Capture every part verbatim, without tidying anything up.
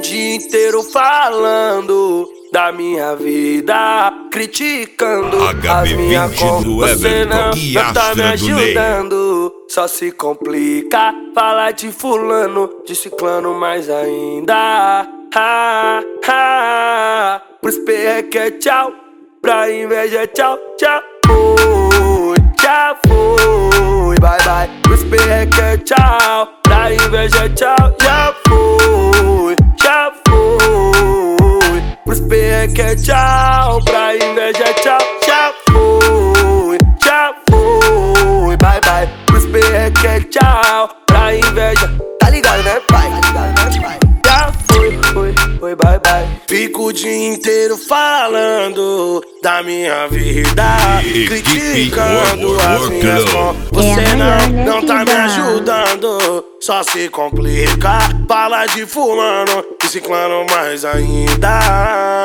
dia inteiro falando da minha vida, criticando as minhas contas. Você não, não tá me ajudando, só se complica. Falar de fulano, de ciclano mais ainda. Ha, ha. Pros perreque é tchau, pra inveja é tchau, tchau. Foi, já foi, bye bye. Pros perreque é tchau, pra inveja é tchau, já foi, já foi. Pros perreque é tchau, pra inveja é tchau, já foi, já foi, bye bye. Pros perreque é tchau, pra inveja, tá ligado né pai? Tá ligado né pai? Já foi, foi, foi, bye bye. Fico o dia inteiro falando da minha vida, criticando as minhas contas. Você não, não tá me ajudando, só se complica. Fala de fulano e ciclano mais ainda.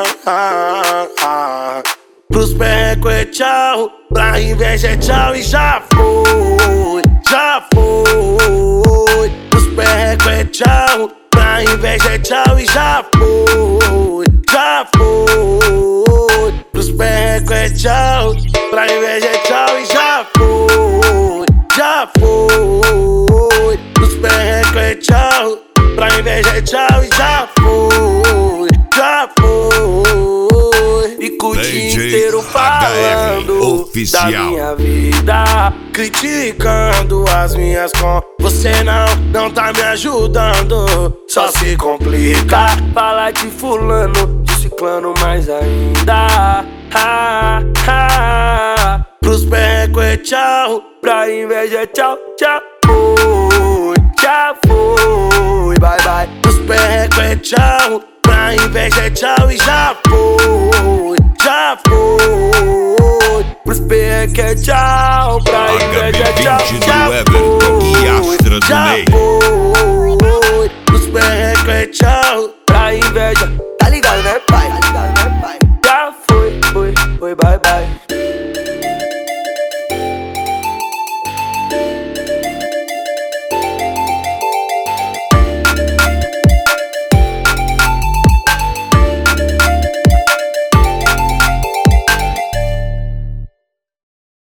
Pros perreco é tchau, pra inveja é tchau e já foi, já foi. Pros perreco é tchau, pra inveja é tchau e já foi, já foi. Pros perreco é tchau, pra inveja é tchau e já foi, já foi. Pros perreco é tchau, pra inveja é tchau e já foi, já foi. Fico o dia inteiro falando da minha vida, criticando as minhas contas. Você não, não tá me ajudando, só se complica. Falar de fulano, de ciclano mais ainda. Ha, ha. Pros perreco é tchau, pra inveja é tchau, tchau. Foi, já foi, bye bye. Pros perreco é tchau, pra inveja é tchau e já foi, já foi. Pros perreque é tchau, pra inveja é tchau, já foi, já foi. Pros perreco é tchau,